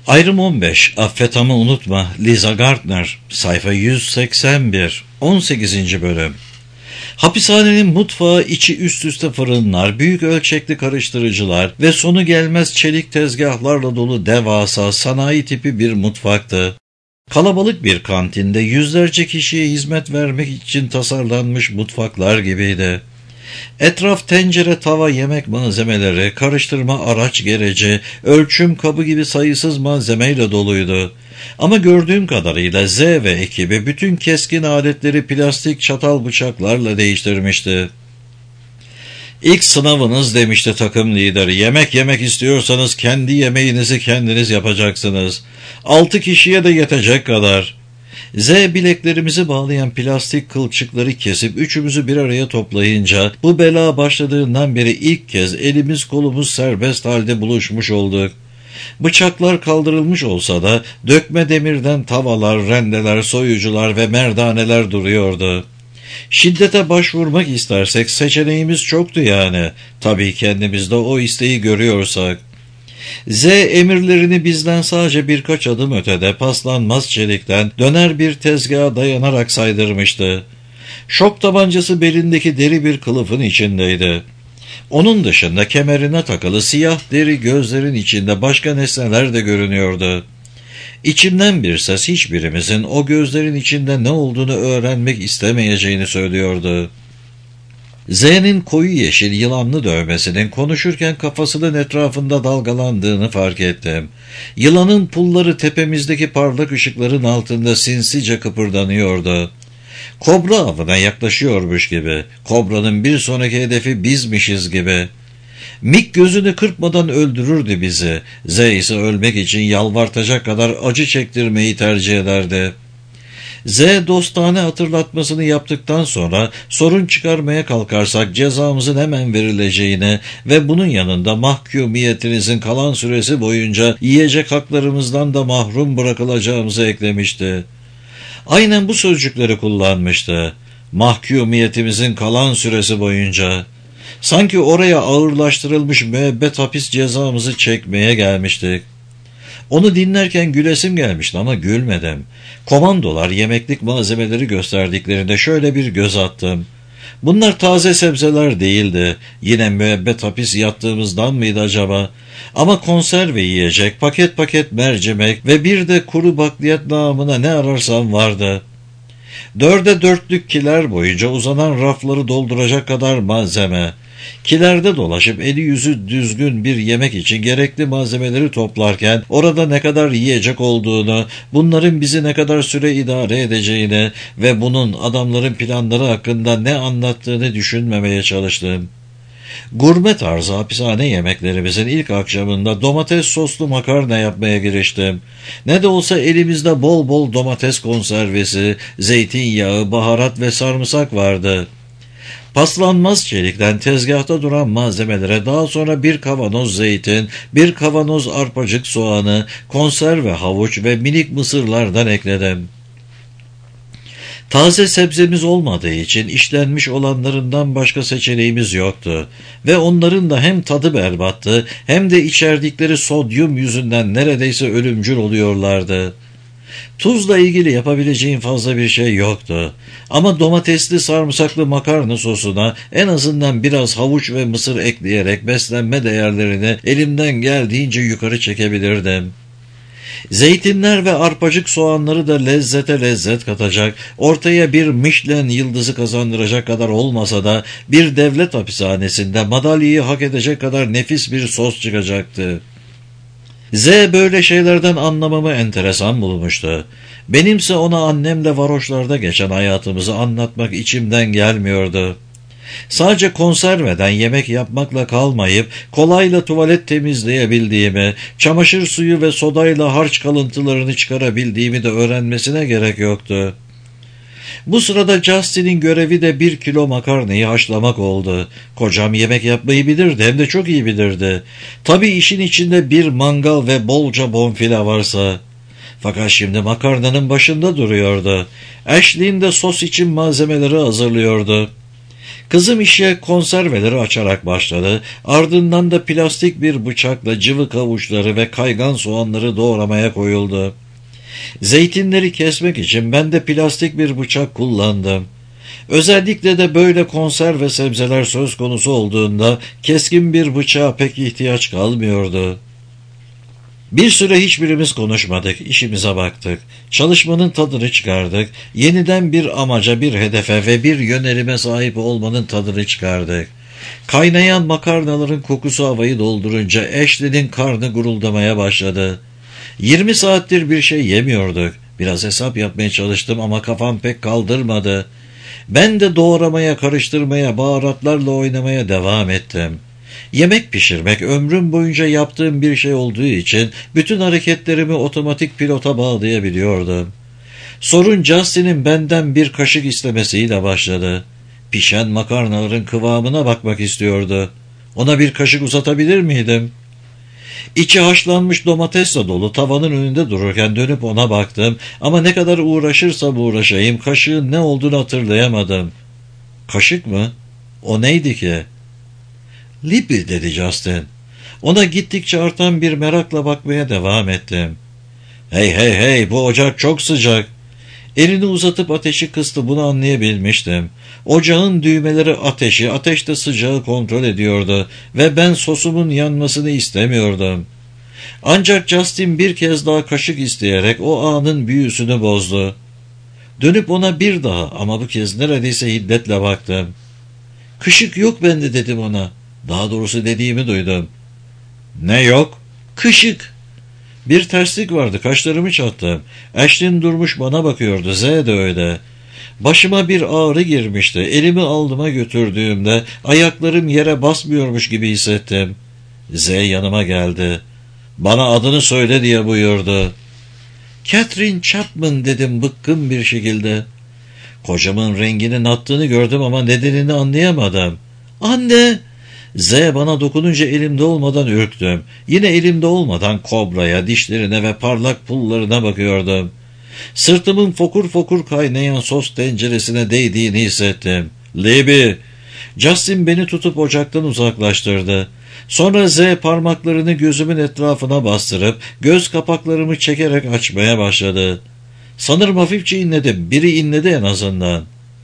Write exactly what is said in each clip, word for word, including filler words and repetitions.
Ayrım on beş. Affet ama unutma. Lisa Gardner. Sayfa yüz seksen bir. on sekizinci bölüm. Hapishanenin mutfağı içi üst üste fırınlar, büyük ölçekli karıştırıcılar ve sonu gelmez çelik tezgahlarla dolu devasa sanayi tipi bir mutfaktı. Kalabalık bir kantinde yüzlerce kişiye hizmet vermek için tasarlanmış mutfaklar gibiydi. Etraf tencere, tava, yemek malzemeleri, karıştırma araç gereci, ölçüm kabı gibi sayısız malzemeyle doluydu. Ama gördüğüm kadarıyla Z ve ekibi bütün keskin aletleri plastik çatal bıçaklarla değiştirmişti. İlk sınavınız demişti takım lideri. Yemek yemek istiyorsanız kendi yemeğinizi kendiniz yapacaksınız. Altı kişiye de yetecek kadar. Z bileklerimizi bağlayan plastik kılçıkları kesip üçümüzü bir araya toplayınca bu bela başladığından beri ilk kez elimiz kolumuz serbest halde buluşmuş olduk. Bıçaklar kaldırılmış olsa da dökme demirden tavalar, rendeler, soyucular ve merdaneler duruyordu. Şiddete başvurmak istersek seçeneğimiz çoktu yani. Tabii kendimizde o isteği görüyorsak. Z emirlerini bizden sadece birkaç adım ötede paslanmaz çelikten döner bir tezgaha dayanarak saydırmıştı. Şok tabancası belindeki deri bir kılıfın içindeydi. Onun dışında kemerine takılı siyah deri gözlerin içinde başka nesneler de görünüyordu. İçimden bir ses hiçbirimizin o gözlerin içinde ne olduğunu öğrenmek istemeyeceğini söylüyordu. Z'nin koyu yeşil yılanlı dövmesinin konuşurken kafasının etrafında dalgalandığını fark ettim. Yılanın pulları tepemizdeki parlak ışıkların altında sinsice kıpırdanıyordu. Kobra avına yaklaşıyormuş gibi, kobranın bir sonraki hedefi bizmişiz gibi. Mik gözünü kırpmadan öldürürdü bizi, Z ise ölmek için yalvartacak kadar acı çektirmeyi tercih ederdi. Z dostane hatırlatmasını yaptıktan sonra sorun çıkarmaya kalkarsak cezamızın hemen verileceğini ve bunun yanında mahkumiyetinizin kalan süresi boyunca yiyecek haklarımızdan da mahrum bırakılacağımızı eklemişti. Aynen bu sözcükleri kullanmıştı. Mahkumiyetimizin kalan süresi boyunca. Sanki oraya ağırlaştırılmış müebbet hapis cezamızı çekmeye gelmiştik. Onu dinlerken gülesim gelmişti ama gülmedim. Komandolar yemeklik malzemeleri gösterdiklerinde şöyle bir göz attım. Bunlar taze sebzeler değildi. Yine müebbet hapis yattığımızdan mıydı acaba? Ama konserve yiyecek, paket paket mercimek ve bir de kuru bakliyat namına ne ararsam vardı. Dörde dörtlük kiler boyunca uzanan rafları dolduracak kadar malzeme. Kilerde dolaşıp eli yüzü düzgün bir yemek için gerekli malzemeleri toplarken orada ne kadar yiyecek olduğunu, bunların bizi ne kadar süre idare edeceğini ve bunun adamların planları hakkında ne anlattığını düşünmemeye çalıştım. Gurme tarzı hapishane yemeklerimizin ilk akşamında domates soslu makarna yapmaya giriştim. Ne de olsa elimizde bol bol domates konservesi, zeytinyağı, baharat ve sarımsak vardı. Paslanmaz çelikten tezgahta duran malzemelere daha sonra bir kavanoz zeytin, bir kavanoz arpacık soğanı, konserve havuç ve minik mısırlardan ekledim. Taze sebzemiz olmadığı için işlenmiş olanlarından başka seçeneğimiz yoktu ve onların da hem tadı berbattı hem de içerdikleri sodyum yüzünden neredeyse ölümcül oluyorlardı. Tuzla ilgili yapabileceğim fazla bir şey yoktu. Ama domatesli sarımsaklı makarna sosuna en azından biraz havuç ve mısır ekleyerek beslenme değerlerini elimden geldiğince yukarı çekebilirdim. Zeytinler ve arpacık soğanları da lezzete lezzet katacak, ortaya bir Michelin yıldızı kazandıracak kadar olmasa da bir devlet hapishanesinde madalyayı hak edecek kadar nefis bir sos çıkacaktı. Z böyle şeylerden anlamamı enteresan bulmuştu. Benimse ona annemle varoşlarda geçen hayatımızı anlatmak içimden gelmiyordu. Sadece konserveden yemek yapmakla kalmayıp kolayla tuvalet temizleyebildiğimi, çamaşır suyu ve sodayla harç kalıntılarını çıkarabildiğimi de öğrenmesine gerek yoktu. Bu sırada Justin'in görevi de bir kilo makarnayı haşlamak oldu. Kocam yemek yapmayı bilirdi, hem de çok iyi bilirdi. Tabii işin içinde bir mangal ve bolca bonfile varsa. Fakat şimdi makarnanın başında duruyordu. Ashley'in de sos için malzemeleri hazırlıyordu. Kızım işe konserveleri açarak başladı. Ardından da plastik bir bıçakla cıvık havuçları ve kaygan soğanları doğramaya koyuldu. Zeytinleri kesmek için ben de plastik bir bıçak kullandım. Özellikle de böyle konserve sebzeler söz konusu olduğunda keskin bir bıçağa pek ihtiyaç kalmıyordu. Bir süre hiçbirimiz konuşmadık, işimize baktık. Çalışmanın tadını çıkardık. Yeniden bir amaca, bir hedefe ve bir yönelime sahip olmanın tadını çıkardık. Kaynayan makarnaların kokusu havayı doldurunca Ashley'nin karnı guruldamaya başladı. Yirmi saattir bir şey yemiyorduk. Biraz hesap yapmaya çalıştım ama kafam pek kaldırmadı. Ben de doğramaya, karıştırmaya, baharatlarla oynamaya devam ettim. Yemek pişirmek ömrüm boyunca yaptığım bir şey olduğu için bütün hareketlerimi otomatik pilota bağlayabiliyordum. Sorun Justin'in benden bir kaşık istemesiyle başladı. Pişen makarnaların kıvamına bakmak istiyordu. Ona bir kaşık uzatabilir miydim? İçi haşlanmış domatesle dolu tavanın önünde dururken dönüp ona baktım ama ne kadar uğraşırsam uğraşayım kaşığın ne olduğunu hatırlayamadım. Kaşık mı? O neydi ki? Libby dedi Justin. Ona gittikçe artan bir merakla bakmaya devam ettim. Hey hey hey, bu ocak çok sıcak. Elini uzatıp ateşi kıstı, bunu anlayabilmiştim. Ocağın düğmeleri ateşi, ateş de sıcağı kontrol ediyordu ve ben sosumun yanmasını istemiyordum. Ancak Justin bir kez daha kaşık isteyerek o anın büyüsünü bozdu. Dönüp ona bir daha ama bu kez neredeyse hiddetle baktım. Kışık yok bende dedim ona. Daha doğrusu dediğimi duydum. Ne yok? Kışık. Bir terslik vardı, kaşlarımı çattım. Ashley durmuş bana bakıyordu, Z de öyle. Başıma bir ağrı girmişti. Elimi aldıma götürdüğümde ayaklarım yere basmıyormuş gibi hissettim. Z yanıma geldi. Bana adını söyle diye buyurdu. Catherine Chapman dedim bıkkın bir şekilde. Kocamın renginin attığını gördüm ama nedenini anlayamadım. Anne! Z bana dokununca elimde olmadan ürktüm. Yine elimde olmadan kobraya, dişlerine ve parlak pullarına bakıyordum. Sırtımın fokur fokur kaynayan sos tenceresine değdiğini hissettim. Libby! Justin beni tutup ocaktan uzaklaştırdı. Sonra Z parmaklarını gözümün etrafına bastırıp göz kapaklarımı çekerek açmaya başladı. Sanırım hafifçe inledim. Biri inledi en azından.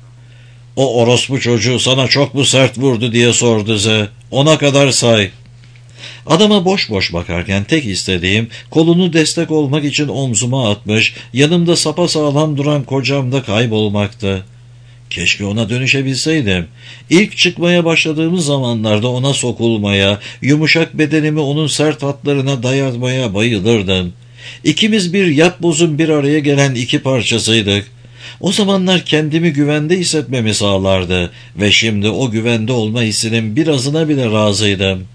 O orospu çocuğu sana çok mu sert vurdu diye sordu Z. Ona kadar say. Adama boş boş bakarken tek istediğim kolunu destek olmak için omzuma atmış, yanımda sapasağlam duran kocamda kaybolmaktı. Keşke ona dönüşebilseydim. İlk çıkmaya başladığımız zamanlarda ona sokulmaya, yumuşak bedenimi onun sert hatlarına dayatmaya bayılırdım. İkimiz bir yapbozun bir araya gelen iki parçasıydık. O zamanlar kendimi güvende hissetmemi sağlardı ve şimdi o güvende olma hissinin birazına bile razıydım.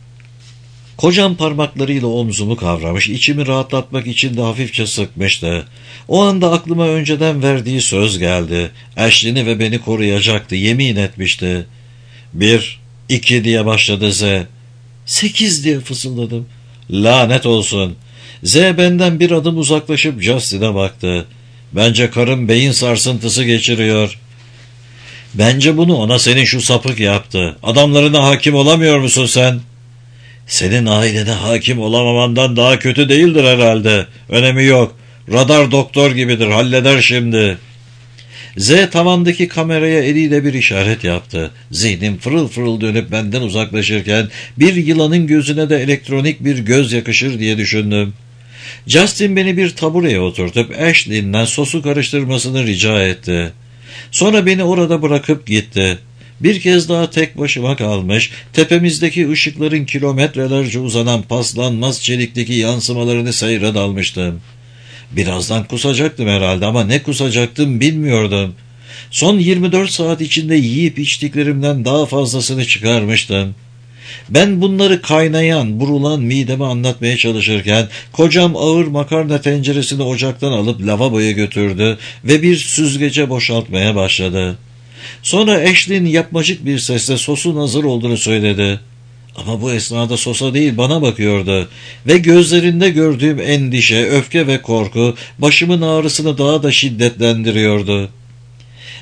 Kocam parmaklarıyla omzumu kavramış, içimi rahatlatmak için de hafifçe sıkmıştı. O anda aklıma önceden verdiği söz geldi. Ashley'ni ve beni koruyacaktı, yemin etmişti. Bir, iki diye başladı Z. Sekiz diye fısıldadım. Lanet olsun. Z benden bir adım uzaklaşıp Justin'e baktı. Bence karım beyin sarsıntısı geçiriyor. Bence bunu ona senin şu sapık yaptı. Adamlarına hakim olamıyor musun sen? Senin ailene hakim olamamandan daha kötü değildir herhalde. Önemi yok. Radar doktor gibidir, halleder şimdi. Z tavandaki kameraya eliyle bir işaret yaptı. Zihnim fırıl fırıl dönüp benden uzaklaşırken bir yılanın gözüne de elektronik bir göz yakışır diye düşündüm. Justin beni bir tabureye oturtup Ashley'den sosu karıştırmasını rica etti. Sonra beni orada bırakıp gitti. Bir kez daha tek başıma kalmış, tepemizdeki ışıkların kilometrelerce uzanan paslanmaz çelikteki yansımalarını seyre dalmıştım. Birazdan kusacaktım herhalde ama ne kusacaktım bilmiyordum. Son yirmi dört saat içinde yiyip içtiklerimden daha fazlasını çıkarmıştım. Ben bunları kaynayan, burulan mideme anlatmaya çalışırken kocam ağır makarna tenceresini ocaktan alıp lavaboya götürdü ve bir süzgece boşaltmaya başladı. Sonra Ashley'nin yapmacık bir sesle sosun hazır olduğunu söyledi. Ama bu esnada sosa değil bana bakıyordu ve gözlerinde gördüğüm endişe, öfke ve korku başımın ağrısını daha da şiddetlendiriyordu.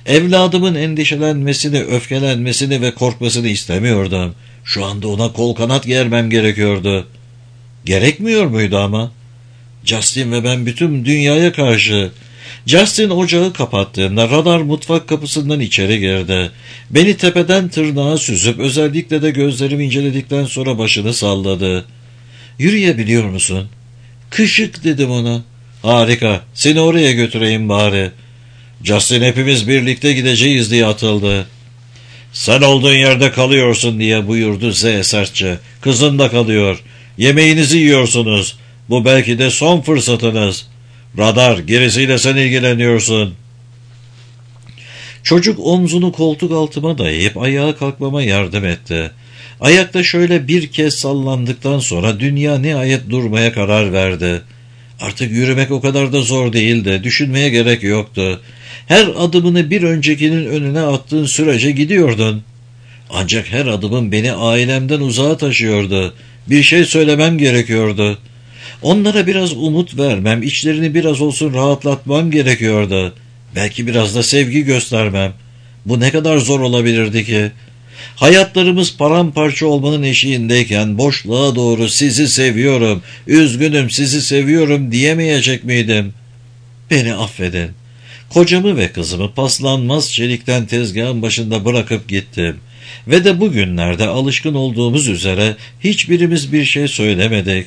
Evladımın endişelenmesini, öfkelenmesini ve korkmasını istemiyordum. Şu anda ona kol kanat germem gerekiyordu. Gerekmiyor muydu ama? Justin ve ben bütün dünyaya karşı. Justin ocağı kapattığında radar mutfak kapısından içeri girdi. Beni tepeden tırnağa süzüp özellikle de gözlerimi inceledikten sonra başını salladı. Yürüyebiliyor musun? Kışık dedim ona. Harika, seni oraya götüreyim bari. Justin hepimiz birlikte gideceğiz diye atıldı. Sen olduğun yerde kalıyorsun diye buyurdu Z sertçe. Kızın da kalıyor. Yemeğinizi yiyorsunuz. Bu belki de son fırsatınız. Radar, gerisiyle sen ilgileniyorsun. Çocuk omzunu koltuk altıma dayayıp ayağa kalkmama yardım etti. Ayakta şöyle bir kez sallandıktan sonra dünya nihayet durmaya karar verdi. Artık yürümek o kadar da zor değildi. Düşünmeye gerek yoktu. Her adımını bir öncekinin önüne attığın sürece gidiyordun. Ancak her adımın beni ailemden uzağa taşıyordu. Bir şey söylemem gerekiyordu. Onlara biraz umut vermem, içlerini biraz olsun rahatlatmam gerekiyordu. Belki biraz da sevgi göstermem. Bu ne kadar zor olabilirdi ki? Hayatlarımız paramparça olmanın eşiğindeyken boşluğa doğru sizi seviyorum, üzgünüm sizi seviyorum diyemeyecek miydim? Beni affedin. Kocamı ve kızımı paslanmaz çelikten tezgahın başında bırakıp gittim. Ve de bugünlerde alışkın olduğumuz üzere hiçbirimiz bir şey söylemedik.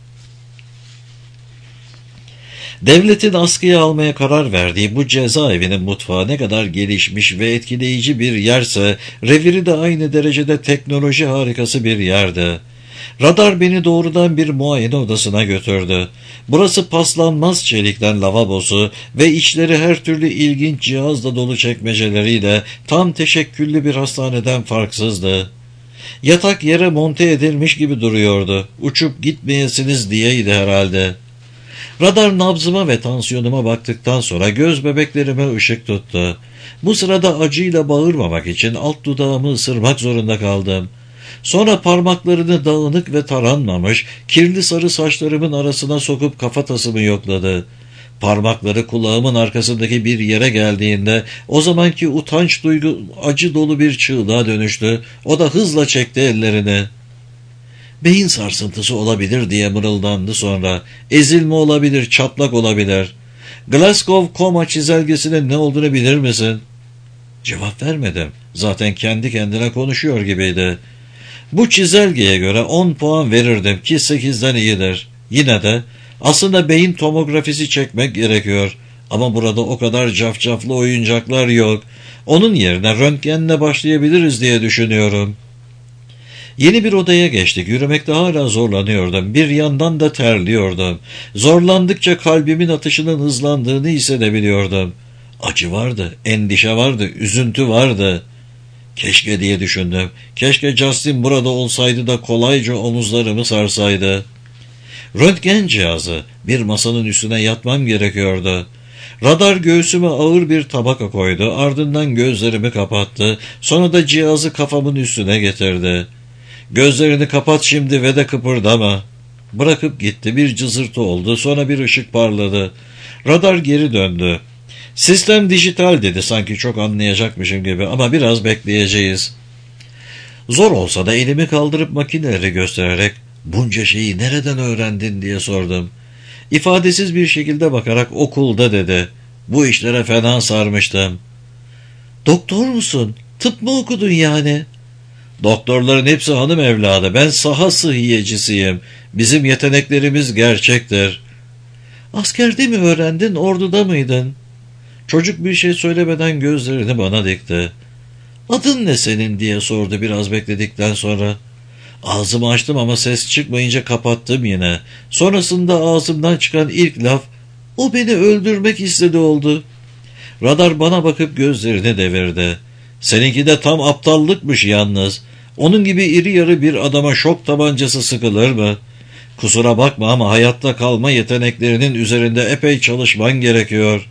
Devletin askıya almaya karar verdiği bu cezaevinin mutfağı ne kadar gelişmiş ve etkileyici bir yerse, reviri de aynı derecede teknoloji harikası bir yerdi. Radar beni doğrudan bir muayene odasına götürdü. Burası paslanmaz çelikten lavabosu ve içleri her türlü ilginç cihazla dolu çekmeceleriyle tam teşekküllü bir hastaneden farksızdı. Yatak yere monte edilmiş gibi duruyordu. Uçup gitmeyesiniz diyeydi herhalde. Radar nabzıma ve tansiyonuma baktıktan sonra göz bebeklerime ışık tuttu. Bu sırada acıyla bağırmamak için alt dudağımı ısırmak zorunda kaldım. Sonra parmaklarını dağınık ve taranmamış, kirli sarı saçlarımın arasına sokup kafatasımı yokladı. Parmakları kulağımın arkasındaki bir yere geldiğinde o zamanki utanç duygu acı dolu bir çığlığa dönüştü. O da hızla çekti ellerini. Beyin sarsıntısı olabilir diye mırıldandı sonra. Ezilme olabilir, çatlak olabilir. Glasgow koma çizelgesinin ne olduğunu bilir misin? Cevap vermedim. Zaten kendi kendine konuşuyor gibiydi. Bu çizelgeye göre on puan verirdim ki sekizden iyidir. Yine de aslında beyin tomografisi çekmek gerekiyor. Ama burada o kadar cafcaflı oyuncaklar yok. Onun yerine röntgenle başlayabiliriz diye düşünüyorum. Yeni bir odaya geçtik. Yürümekte hala zorlanıyordum. Bir yandan da terliyordum. Zorlandıkça kalbimin atışının hızlandığını hissedebiliyordum. Acı vardı, endişe vardı, üzüntü vardı. Keşke diye düşündüm. Keşke Justin burada olsaydı da kolayca omuzlarımı sarsaydı. Röntgen cihazı. Bir masanın üstüne yatmam gerekiyordu. Radar göğsüme ağır bir tabaka koydu. Ardından gözlerimi kapattı. Sonra da cihazı kafamın üstüne getirdi. Gözlerini kapat şimdi ve de kıpırdama. Bırakıp gitti. Bir cızırtı oldu. Sonra bir ışık parladı. Radar geri döndü. Sistem dijital dedi, sanki çok anlayacakmışım gibi, ama biraz bekleyeceğiz. Zor olsa da elimi kaldırıp makineleri göstererek bunca şeyi nereden öğrendin diye sordum. İfadesiz bir şekilde bakarak okulda dedi. Bu işlere fena sarmıştım. Doktor musun? Tıp mı okudun yani? Doktorların hepsi hanım evladı. Ben saha sıhhiyecisiyim. Bizim yeteneklerimiz gerçektir. Askerde mi öğrendin, orduda mıydın? Çocuk bir şey söylemeden gözlerini bana dikti. Adın ne senin diye sordu biraz bekledikten sonra. Ağzımı açtım ama ses çıkmayınca kapattım yine. Sonrasında ağzımdan çıkan ilk laf, o beni öldürmek istedi oldu. Radar bana bakıp gözlerini devirdi. Seninki de tam aptallıkmış yalnız. Onun gibi iri yarı bir adama şok tabancası sıkılır mı? Kusura bakma ama hayatta kalma yeteneklerinin üzerinde epey çalışman gerekiyor.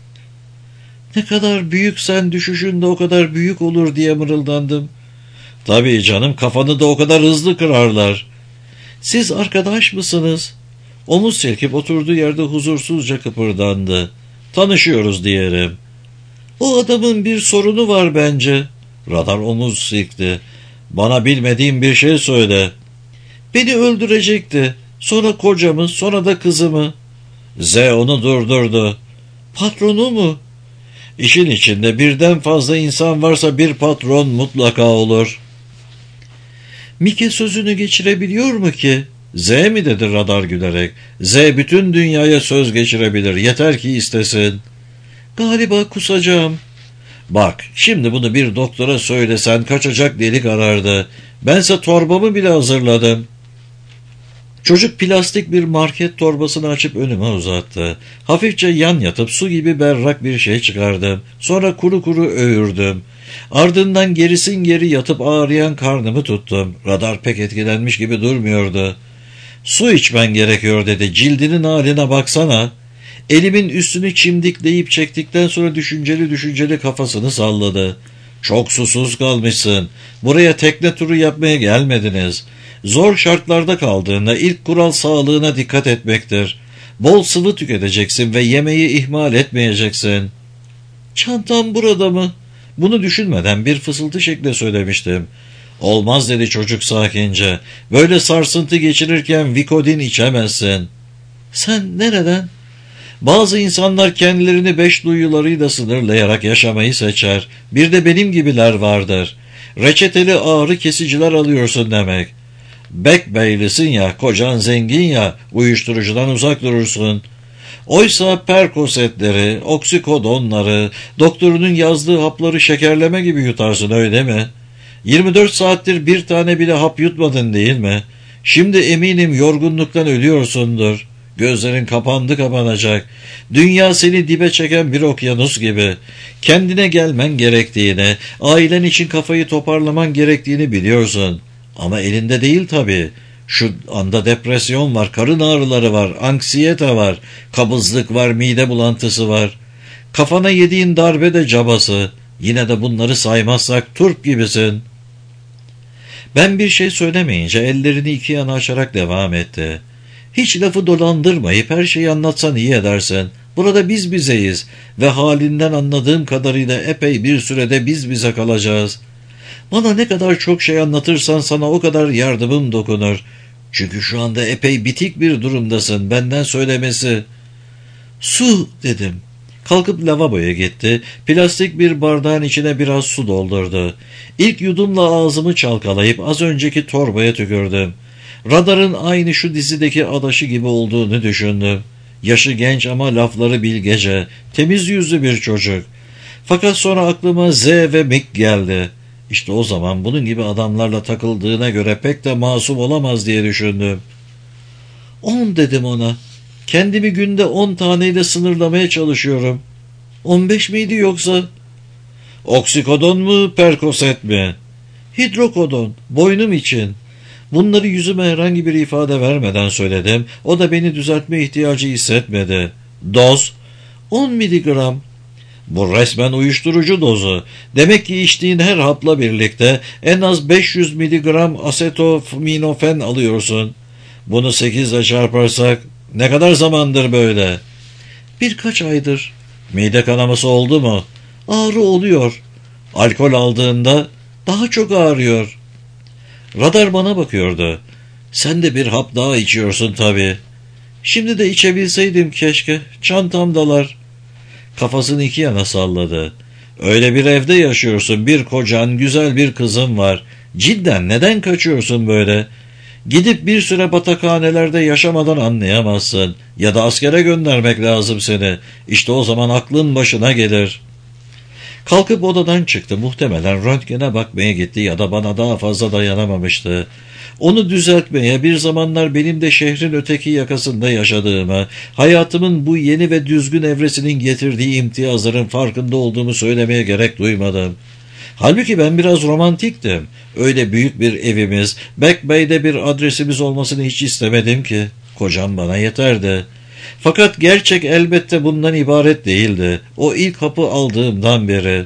Ne kadar büyüksen düşüşün de o kadar büyük olur diye mırıldandım. Tabii canım, kafanı da o kadar hızlı kırarlar. Siz arkadaş mısınız? Omuz silkip oturduğu yerde huzursuzca kıpırdandı. Tanışıyoruz diyelim. O adamın bir sorunu var bence. Radar omuz silkti. Bana bilmediğim bir şey söyle. Beni öldürecekti. Sonra kocamı, sonra da kızımı. Z onu durdurdu. Patronu mu? İşin içinde birden fazla insan varsa bir patron mutlaka olur. Mike sözünü geçirebiliyor mu ki? Z mi dedi radar gülerek. Z bütün dünyaya söz geçirebilir. Yeter ki istesin. Galiba kusacağım. Bak şimdi bunu bir doktora söylesen kaçacak delik arardı. Bense torbamı bile hazırladım. Çocuk plastik bir market torbasını açıp önüme uzattı. Hafifçe yan yatıp su gibi berrak bir şey çıkardım. Sonra kuru kuru öğürdüm. Ardından gerisin geri yatıp ağrıyan karnımı tuttum. Radar pek etkilenmiş gibi durmuyordu. Su içmen gerekiyor dedi. Cildinin haline baksana. Elimin üstünü çimdikleyip çektikten sonra düşünceli düşünceli kafasını salladı. Çok susuz kalmışsın. Buraya tekne turu yapmaya gelmediniz. Zor şartlarda kaldığında ilk kural sağlığına dikkat etmektir. Bol sıvı tüketeceksin ve yemeği ihmal etmeyeceksin. Çantam burada mı? Bunu düşünmeden bir fısıltı şeklinde söylemiştim. Olmaz dedi çocuk sakince. Böyle sarsıntı geçirirken Vicodin içemezsin. Sen nereden? Bazı insanlar kendilerini beş duyularıyla sınırlayarak yaşamayı seçer. Bir de benim gibiler vardır. Reçeteli ağrı kesiciler alıyorsun demek. Bekbeylisin ya, kocan zengin ya, uyuşturucudan uzak durursun. Oysa perkosetleri, oksikodonları, doktorunun yazdığı hapları şekerleme gibi yutarsın öyle mi? yirmi dört saattir bir tane bile hap yutmadın değil mi? Şimdi eminim yorgunluktan ölüyorsundur. Gözlerin kapandı kapanacak. Dünya seni dibe çeken bir okyanus gibi. Kendine gelmen gerektiğini, ailen için kafayı toparlaman gerektiğini biliyorsun. Ama elinde değil tabii. Şu anda depresyon var, karın ağrıları var, anksiyete var, kabızlık var, mide bulantısı var. Kafana yediğin darbe de cabası. Yine de bunları saymazsak turp gibisin. Ben bir şey söylemeyince ellerini iki yana açarak devam etti. Hiç lafı dolandırmayıp her şeyi anlatsan iyi edersin. Burada biz bizeyiz ve halinden anladığım kadarıyla epey bir sürede biz bize kalacağız. Bana ne kadar çok şey anlatırsan sana o kadar yardımım dokunur. Çünkü şu anda epey bitik bir durumdasın, benden söylemesi. Su dedim. Kalkıp lavaboya gitti. Plastik bir bardağın içine biraz su doldurdu. İlk yudumla ağzımı çalkalayıp az önceki torbaya tükürdüm. Radarın aynı şu dizideki adaşı gibi olduğunu düşündüm. Yaşı genç ama lafları bilgece, temiz yüzlü bir çocuk. Fakat sonra aklıma Z ve Mick geldi. İşte o zaman bunun gibi adamlarla takıldığına göre pek de masum olamaz diye düşündüm. On dedim ona. Kendimi günde on taneyle sınırlamaya çalışıyorum. On beş miydi yoksa? Oksikodon mu, perkoset mi? Hidrokodon, boynum için. Bunları yüzüme herhangi bir ifade vermeden söyledim. O da beni düzeltme ihtiyacı hissetmedi. Doz? on miligram. Bu resmen uyuşturucu dozu. Demek ki içtiğin her hapla birlikte en az beş yüz miligram asetaminofen alıyorsun. Bunu sekizle çarparsak ne kadar zamandır böyle? Birkaç aydır. Mide kanaması oldu mu? Ağrı oluyor. Alkol aldığında daha çok ağrıyor. Radar bana bakıyordu. Sen de bir hap daha içiyorsun tabii. Şimdi de içebilseydim keşke. Çantamdalar. Kafasını iki yana salladı. Öyle bir evde yaşıyorsun. Bir kocan, güzel bir kızın var. Cidden neden kaçıyorsun böyle? Gidip bir süre batakhanelerde yaşamadan anlayamazsın. Ya da askere göndermek lazım seni. İşte o zaman aklın başına gelir. Kalkıp odadan çıktı. Muhtemelen röntgene bakmaya gitti ya da bana daha fazla dayanamamıştı. Onu düzeltmeye, bir zamanlar benim de şehrin öteki yakasında yaşadığımı, hayatımın bu yeni ve düzgün evresinin getirdiği imtiyazların farkında olduğumu söylemeye gerek duymadım. Halbuki ben biraz romantiktim. Öyle büyük bir evimiz, Back Bay'de bir adresimiz olmasını hiç istemedim ki. Kocam bana yeterdi. Fakat gerçek elbette bundan ibaret değildi. O ilk hapı aldığımdan beri.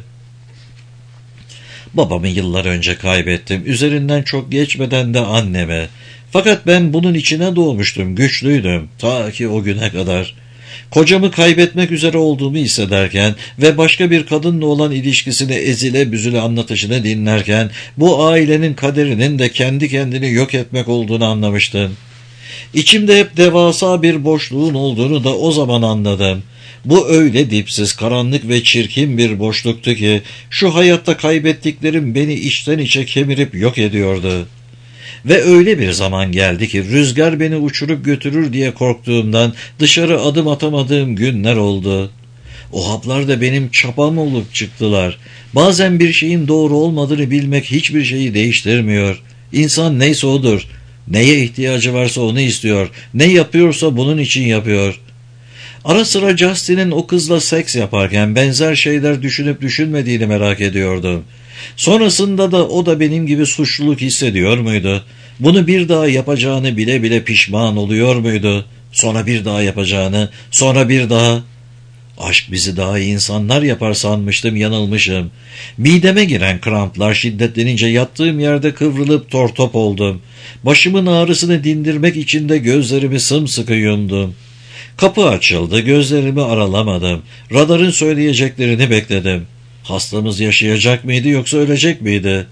Babamı yıllar önce kaybettim. Üzerinden çok geçmeden de anneme. Fakat ben bunun içine doğmuştum, güçlüydüm. Ta ki o güne kadar. Kocamı kaybetmek üzere olduğumu hissederken ve başka bir kadınla olan ilişkisini ezile büzüle anlatışını dinlerken bu ailenin kaderinin de kendi kendini yok etmek olduğunu anlamıştım. İçimde hep devasa bir boşluğun olduğunu da o zaman anladım. Bu öyle dipsiz, karanlık ve çirkin bir boşluktu ki şu hayatta kaybettiklerim beni içten içe kemirip yok ediyordu. Ve öyle bir zaman geldi ki rüzgar beni uçurup götürür diye korktuğumdan dışarı adım atamadığım günler oldu. O haplar da benim çapam olup çıktılar. Bazen bir şeyin doğru olmadığını bilmek hiçbir şeyi değiştirmiyor. İnsan neyse odur. Neye ihtiyacı varsa onu istiyor. Ne yapıyorsa bunun için yapıyor. Ara sıra Justin'in o kızla seks yaparken benzer şeyler düşünüp düşünmediğini merak ediyordum. Sonrasında da o da benim gibi suçluluk hissediyor muydu? Bunu bir daha yapacağını bile bile pişman oluyor muydu? Sonra bir daha yapacağını, sonra bir daha... Aşk bizi daha iyi insanlar yapar sanmıştım, yanılmışım. Mideme giren kramplar şiddetlenince yattığım yerde kıvrılıp tortop oldum. Başımın ağrısını dindirmek için de gözlerimi sımsıkı yumdum. Kapı açıldı, gözlerimi aralamadım. Radarın söyleyeceklerini bekledim. Hastamız yaşayacak mıydı yoksa ölecek miydi?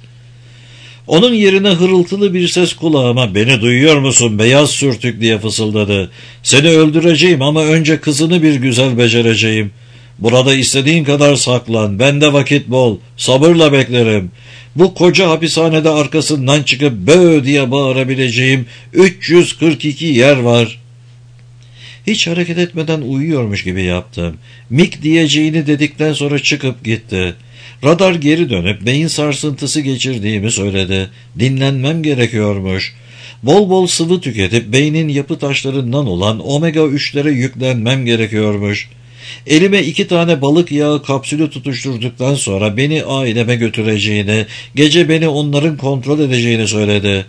Onun yerine hırıltılı bir ses kulağıma "Beni duyuyor musun beyaz sürtük?" diye fısıldadı. "Seni öldüreceğim ama önce kızını bir güzel becereceğim. Burada istediğin kadar saklan, bende vakit bol, sabırla beklerim. Bu koca hapishanede arkasından çıkıp bö diye bağırabileceğim üç yüz kırk iki yer var." Hiç hareket etmeden uyuyormuş gibi yaptım. Mik diyeceğini dedikten sonra çıkıp gitti. Radar geri dönüp beyin sarsıntısı geçirdiğimi söyledi. Dinlenmem gerekiyormuş. Bol bol sıvı tüketip beynin yapı taşlarından olan omega üçlere yüklenmem gerekiyormuş. Elime iki tane balık yağı kapsülü tutuşturduktan sonra beni aileme götüreceğini, gece beni onların kontrol edeceğini söyledi.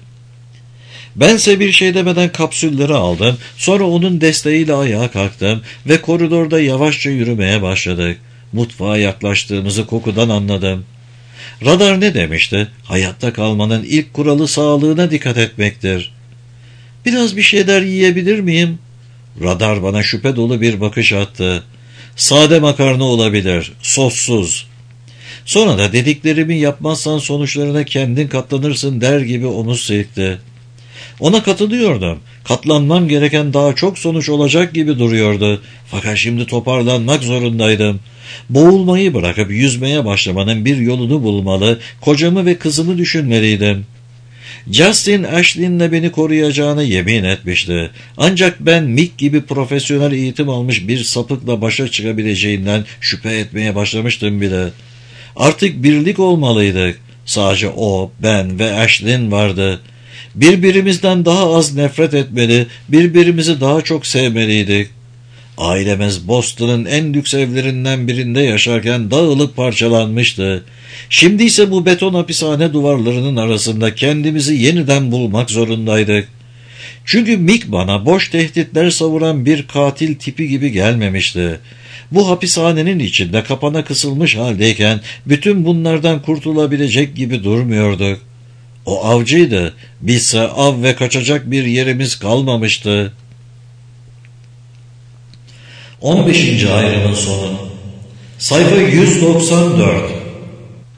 Bense bir şey demeden kapsülleri aldım, sonra onun desteğiyle ayağa kalktım ve koridorda yavaşça yürümeye başladık. Mutfağa yaklaştığımızı kokudan anladım. Radar ne demişti? Hayatta kalmanın ilk kuralı sağlığına dikkat etmektir. "Biraz bir şeyler yiyebilir miyim?" Radar bana şüphe dolu bir bakış attı. "Sade makarna olabilir, sossuz." Sonra da dediklerimi yapmazsan sonuçlarına kendin katlanırsın der gibi omuz silkti. Ona katılıyordum. Katlanmam gereken daha çok sonuç olacak gibi duruyordu. Fakat şimdi toparlanmak zorundaydım. Boğulmayı bırakıp yüzmeye başlamanın bir yolunu bulmalı, kocamı ve kızımı düşünmeliydim. Justin Ashley'inle beni koruyacağına yemin etmişti. Ancak ben Mick gibi profesyonel eğitim almış bir sapıkla başa çıkabileceğinden şüphe etmeye başlamıştım bile. Artık birlik olmalıydık. Sadece o, ben ve Ashley vardı. Birbirimizden daha az nefret etmeli, birbirimizi daha çok sevmeliydik. Ailemiz Boston'ın en lüks evlerinden birinde yaşarken dağılıp parçalanmıştı. Şimdi ise bu beton hapishane duvarlarının arasında kendimizi yeniden bulmak zorundaydık. Çünkü Mick bana boş tehditler savuran bir katil tipi gibi gelmemişti. Bu hapishanenin içinde kapana kısılmış haldeyken bütün bunlardan kurtulabilecek gibi durmuyorduk. O avcıydı, bizse av ve kaçacak bir yerimiz kalmamıştı. on beşinci ayrımın sonu. Sayfa yüz doksan dört.